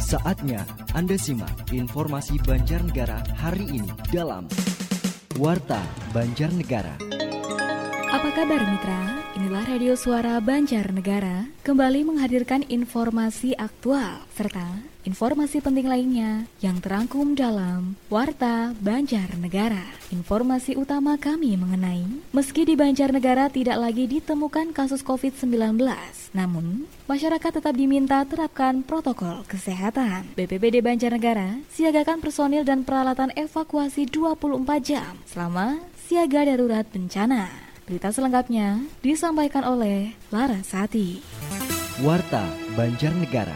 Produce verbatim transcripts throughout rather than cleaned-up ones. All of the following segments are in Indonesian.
Saatnya Anda simak informasi Banjarnegara hari ini dalam Warta Banjarnegara. Apa kabar mitra? Inilah Radio Suara Banjarnegara kembali menghadirkan informasi aktual serta informasi penting lainnya yang terangkum dalam Warta Banjarnegara. Informasi utama kami mengenai meski di Banjarnegara tidak lagi ditemukan kasus covid sembilan belas, namun masyarakat tetap diminta terapkan protokol kesehatan. B P B D Banjarnegara siagakan personil dan peralatan evakuasi dua puluh empat jam selama siaga darurat bencana. Berita selengkapnya disampaikan oleh Larasati. Warta Banjarnegara.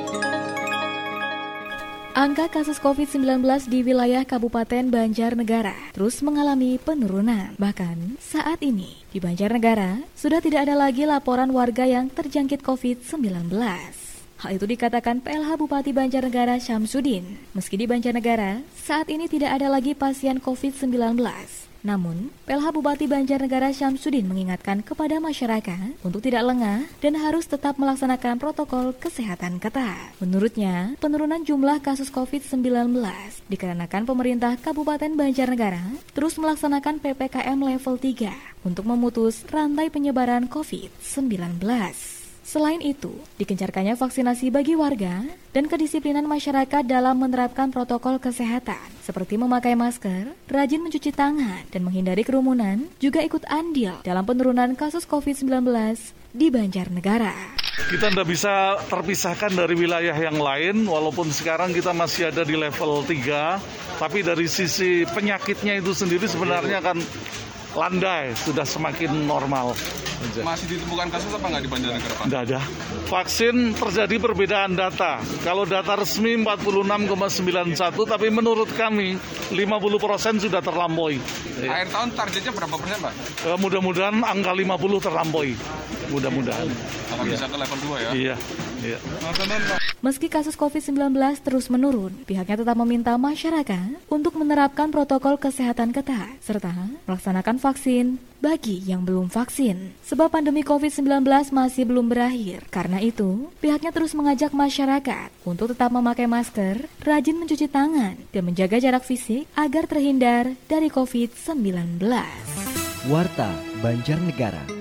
Angka kasus covid sembilan belas di wilayah Kabupaten Banjarnegara terus mengalami penurunan. Bahkan saat ini di Banjarnegara sudah tidak ada lagi laporan warga yang terjangkit covid sembilan belas. Hal itu dikatakan P L H Bupati Banjarnegara Syamsuddin. Meski di Banjarnegara saat ini tidak ada lagi pasien covid sembilan belas, namun, P L H Bupati Banjarnegara Syamsuddin mengingatkan kepada masyarakat untuk tidak lengah dan harus tetap melaksanakan protokol kesehatan ketat. Menurutnya, penurunan jumlah kasus covid sembilan belas dikarenakan pemerintah Kabupaten Banjarnegara terus melaksanakan P P K M level tiga untuk memutus rantai penyebaran covid sembilan belas. Selain itu, digencarkannya vaksinasi bagi warga dan kedisiplinan masyarakat dalam menerapkan protokol kesehatan seperti memakai masker, rajin mencuci tangan, dan menghindari kerumunan juga ikut andil dalam penurunan kasus covid sembilan belas di Banjarnegara. Kita tidak bisa terpisahkan dari wilayah yang lain, walaupun sekarang kita masih ada di level tiga, tapi dari sisi penyakitnya itu sendiri sebenarnya kan landai, sudah semakin normal. Masih ditemukan kasus apa nggak di Banjarnegara, Pak? Tidak ada. Vaksin terjadi perbedaan data. Kalau data resmi empat puluh enam koma sembilan satu, tapi menurut kami lima puluh persen sudah terlampaui. Akhir tahun targetnya berapa persen, Pak? Eh, mudah-mudahan angka lima puluh terlampaui. Mudah-mudahan. Akan ya. Bisa ke level dua ya? Iya. Iya. Meski kasus covid sembilan belas terus menurun, pihaknya tetap meminta masyarakat untuk menerapkan protokol kesehatan ketat serta melaksanakan vaksin bagi yang belum vaksin. Sebab pandemi covid sembilan belas masih belum berakhir. Karena itu, pihaknya terus mengajak masyarakat untuk tetap memakai masker, rajin mencuci tangan, dan menjaga jarak fisik agar terhindar dari covid sembilan belas. Warta Banjarnegara.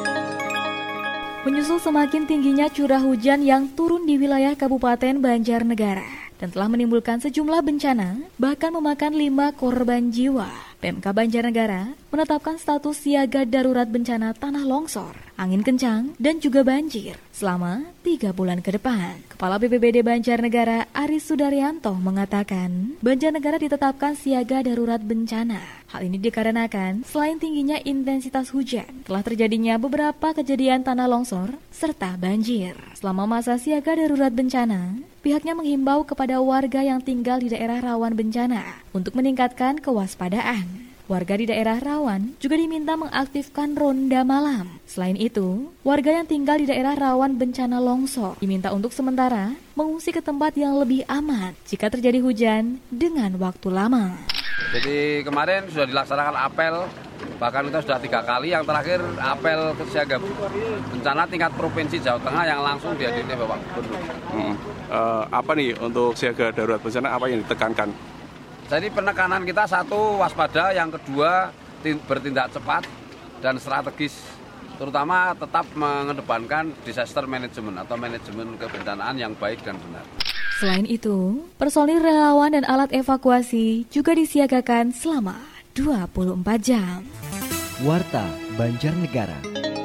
Menyusul semakin tingginya curah hujan yang turun di wilayah Kabupaten Banjarnegara dan telah menimbulkan sejumlah bencana, bahkan memakan lima korban jiwa, P M K Banjarnegara menetapkan status siaga darurat bencana tanah longsor, angin kencang, dan juga banjir selama tiga bulan ke depan. Kepala B P B D Banjarnegara Aris Sudaryanto mengatakan, Banjarnegara ditetapkan siaga darurat bencana. Hal ini dikarenakan selain tingginya intensitas hujan, telah terjadinya beberapa kejadian tanah longsor serta banjir. Selama masa siaga darurat bencana, pihaknya menghimbau kepada warga yang tinggal di daerah rawan bencana untuk meningkatkan kewaspadaan. Warga di daerah rawan juga diminta mengaktifkan ronda malam. Selain itu, warga yang tinggal di daerah rawan bencana longsor diminta untuk sementara mengungsi ke tempat yang lebih aman jika terjadi hujan dengan waktu lama. Jadi kemarin sudah dilaksanakan apel, bahkan kita sudah tiga kali. Yang terakhir apel kesiaga bencana tingkat provinsi Jawa Tengah yang langsung dihadiri Bapak Gubernur. Hmm. Uh, apa nih untuk siaga darurat bencana apa yang ditekankan? Jadi penekanan kita satu waspada, yang kedua bertindak cepat dan strategis, terutama tetap mengedepankan disaster management atau manajemen kebencanaan yang baik dan benar. Selain itu, personil relawan dan alat evakuasi juga disiagakan selama dua puluh empat jam. Warta Banjarnegara.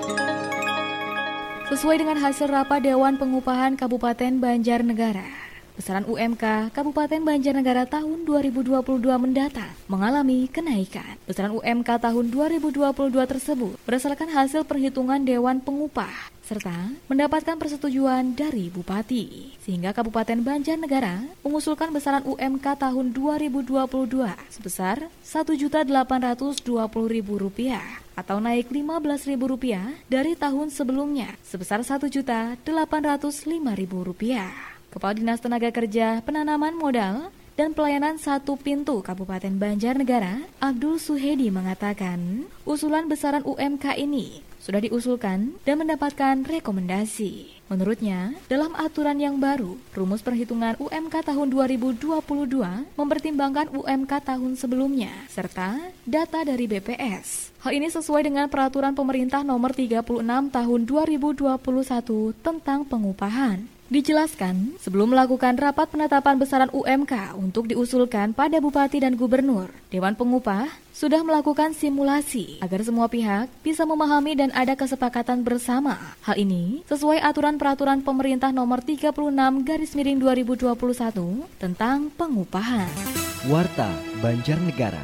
Sesuai dengan hasil rapat Dewan Pengupahan Kabupaten Banjarnegara, besaran U M K Kabupaten Banjarnegara tahun dua ribu dua puluh dua mendatang mengalami kenaikan. Besaran U M K tahun dua ribu dua puluh dua tersebut berdasarkan hasil perhitungan Dewan Pengupah serta mendapatkan persetujuan dari Bupati. Sehingga Kabupaten Banjarnegara mengusulkan besaran U M K tahun dua ribu dua puluh dua sebesar satu juta delapan ratus dua puluh ribu rupiah atau naik lima belas ribu rupiah dari tahun sebelumnya sebesar satu juta delapan ratus lima ribu rupiah. Kepala Dinas Tenaga Kerja, Penanaman Modal, dan Pelayanan Satu Pintu Kabupaten Banjarnegara, Abdul Suhedi mengatakan, usulan besaran U M K ini sudah diusulkan dan mendapatkan rekomendasi. Menurutnya, dalam aturan yang baru, rumus perhitungan U M K tahun dua ribu dua puluh dua mempertimbangkan U M K tahun sebelumnya, serta data dari B P S. Hal ini sesuai dengan peraturan pemerintah nomor tiga puluh enam tahun dua ribu dua puluh satu tentang pengupahan. Dijelaskan, sebelum melakukan rapat penetapan besaran U M K untuk diusulkan pada Bupati dan Gubernur, Dewan Pengupah sudah melakukan simulasi agar semua pihak bisa memahami dan ada kesepakatan bersama. Hal ini sesuai aturan peraturan pemerintah nomor tiga puluh enam garis miring dua ribu dua puluh satu tentang pengupahan. Warta Banjarnegara.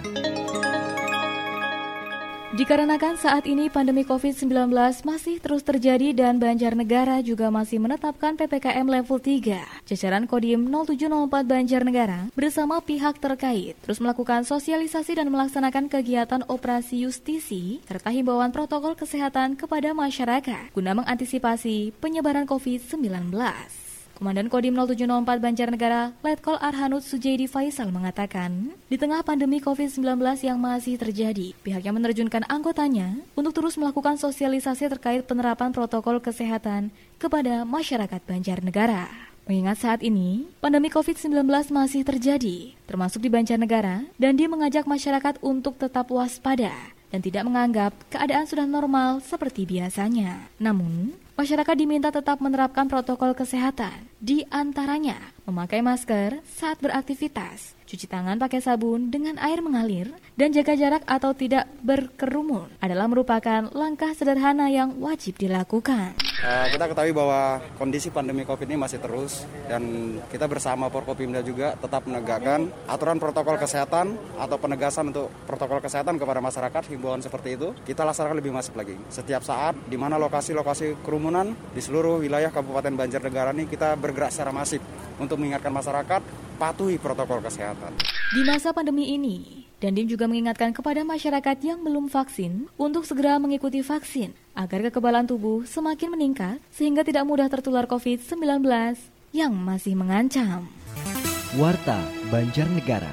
Dikarenakan saat ini pandemi covid sembilan belas masih terus terjadi dan Banjarnegara juga masih menetapkan P P K M level tiga, jajaran Kodim nol tujuh nol empat Banjarnegara bersama pihak terkait terus melakukan sosialisasi dan melaksanakan kegiatan operasi justisi serta himbauan protokol kesehatan kepada masyarakat guna mengantisipasi penyebaran covid sembilan belas. Komandan Kodim nol tujuh nol empat Banjarnegara, Letkol Arhanud Sujaidi Faisal mengatakan, di tengah pandemi covid sembilan belas yang masih terjadi, pihaknya menerjunkan anggotanya untuk terus melakukan sosialisasi terkait penerapan protokol kesehatan kepada masyarakat Banjarnegara. Mengingat saat ini, pandemi covid sembilan belas masih terjadi, termasuk di Banjarnegara, dan dia mengajak masyarakat untuk tetap waspada dan tidak menganggap keadaan sudah normal seperti biasanya. Namun, masyarakat diminta tetap menerapkan protokol kesehatan, di antaranya memakai masker saat beraktivitas, cuci tangan pakai sabun dengan air mengalir, dan jaga jarak atau tidak berkerumun adalah merupakan langkah sederhana yang wajib dilakukan. Uh, kita ketahui bahwa kondisi pandemi Covid ini masih terus dan kita bersama Forkopimda juga tetap menegakkan aturan protokol kesehatan atau penegasan untuk protokol kesehatan kepada masyarakat, himbauan seperti itu kita laksanakan lebih masif lagi. Setiap saat di mana lokasi-lokasi kerumunan di seluruh wilayah Kabupaten Banjarnegara ini kita bergerak secara masif untuk mengingatkan masyarakat patuhi protokol kesehatan. Di masa pandemi ini, Dandim juga mengingatkan kepada masyarakat yang belum vaksin untuk segera mengikuti vaksin agar kekebalan tubuh semakin meningkat sehingga tidak mudah tertular covid sembilan belas yang masih mengancam. Warta Banjarnegara.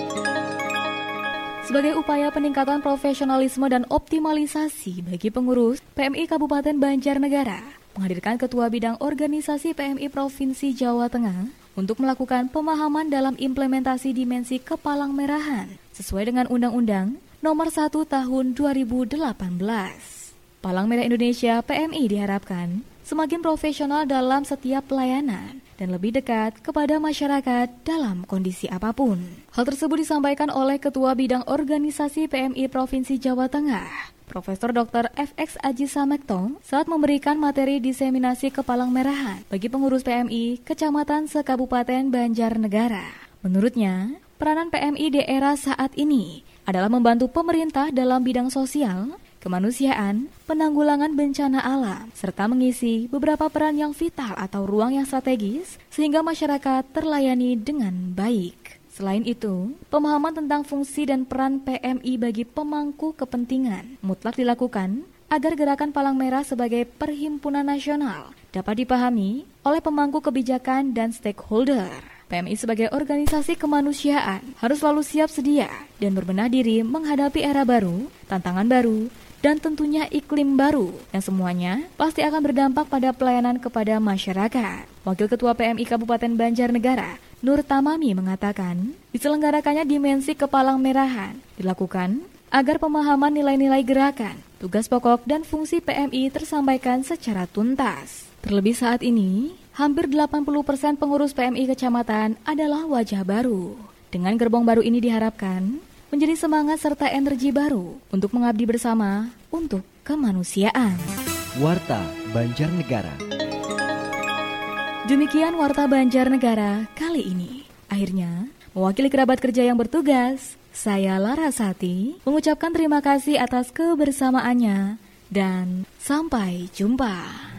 Sebagai upaya peningkatan profesionalisme dan optimalisasi bagi pengurus, P M I Kabupaten Banjarnegara menghadirkan Ketua Bidang Organisasi P M I Provinsi Jawa Tengah untuk melakukan pemahaman dalam implementasi dimensi kepalang merahan sesuai dengan Undang-Undang Nomor satu Tahun dua ribu delapan belas. Palang Merah Indonesia P M I diharapkan semakin profesional dalam setiap pelayanan dan lebih dekat kepada masyarakat dalam kondisi apapun. Hal tersebut disampaikan oleh Ketua Bidang Organisasi P M I Provinsi Jawa Tengah, Profesor Doktor F X Aji Samekto, saat memberikan materi diseminasi kepalang merahan bagi pengurus P M I Kecamatan se-Kabupaten Banjarnegara. Menurutnya, peranan P M I di era saat ini adalah membantu pemerintah dalam bidang sosial, kemanusiaan, penanggulangan bencana alam, serta mengisi beberapa peran yang vital atau ruang yang strategis sehingga masyarakat terlayani dengan baik. Selain itu, pemahaman tentang fungsi dan peran P M I bagi pemangku kepentingan mutlak dilakukan agar gerakan Palang Merah sebagai perhimpunan nasional dapat dipahami oleh pemangku kebijakan dan stakeholder. P M I sebagai organisasi kemanusiaan harus selalu siap sedia dan berbenah diri menghadapi era baru, tantangan baru, dan tentunya iklim baru yang semuanya pasti akan berdampak pada pelayanan kepada masyarakat. Wakil Ketua P M I Kabupaten Banjarnegara, Nur Tamami mengatakan, diselenggarakannya dimensi kepalang merahan dilakukan agar pemahaman nilai-nilai gerakan, tugas pokok dan fungsi P M I tersampaikan secara tuntas. Terlebih saat ini, hampir delapan puluh persen pengurus P M I kecamatan adalah wajah baru. Dengan gerbong baru ini diharapkan menjadi semangat serta energi baru untuk mengabdi bersama untuk kemanusiaan. Warta Banjarnegara. Demikian Warta Banjarnegara kali ini. Akhirnya, mewakili kerabat kerja yang bertugas, saya Larasati mengucapkan terima kasih atas kebersamaannya dan sampai jumpa.